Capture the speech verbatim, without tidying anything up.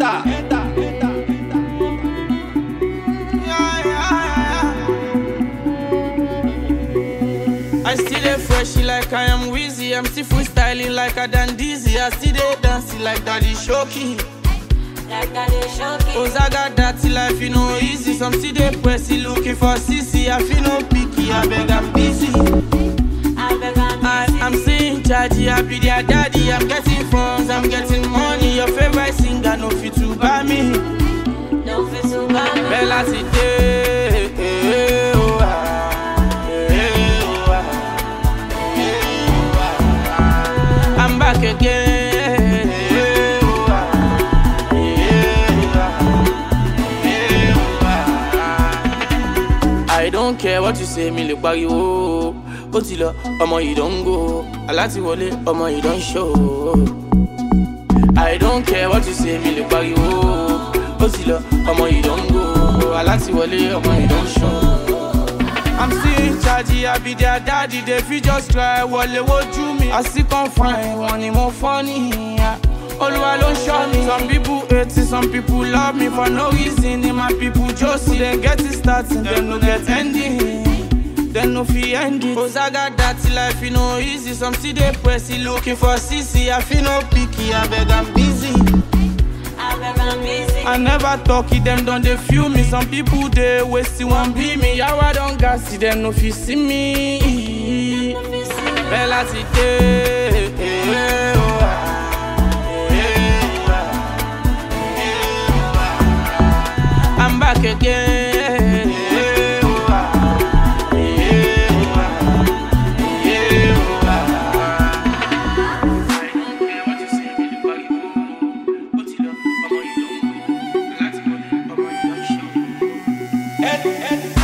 enter, enter, enter. Yeah, yeah, yeah. I still dey freshy like I am Wheezy. I'm still freestyling like I done dizzy. I still dey dancing like Daddy Shoki. Like Daddy Shoki. Ozaga dirty life, you know easy. Some still dey pressy looking for C C. I feel no picky, I beg I'm busy. I beg I'm I, busy. I'm saying chargy, I be their daddy. I'm getting funds, I'm getting money. Your favorite singer, no fit to buy me. No fit to buy me. Bella today, eh, oh, ah, eh, oh, ah, eh, oh, ah. I'm back again. eh, oh, ah, eh, oh, ah, eh, oh, ah. I don't care what you say, me look back you. Otilo, omo you don't go. Alati wole, omo you don't show. I don't care what you say, me look back you. Otilo, omo you don't go. Alati wole, omo you don't show. I'm still in charge, I be their daddy. They feel just try, wole what you me. I still can't find one more funny. Oluwa don't show me. Some people hate it, some people love me for no reason. And my people just see them get it starting, them no get ending. Then no fee end it. Ozaga dirty life, you know easy. Some still dey pressy looking for C C. I feel no picky, I beg I'm busy. I beg I'm busy. I never talk it, them don't they feel me. Some people they waste one be me. How I don't gas see them no feel see me. No fit see me. Bella today, eh, oh, ah, eh, oh, ah, eh, oh, ah. I'm back again. Ed, ed.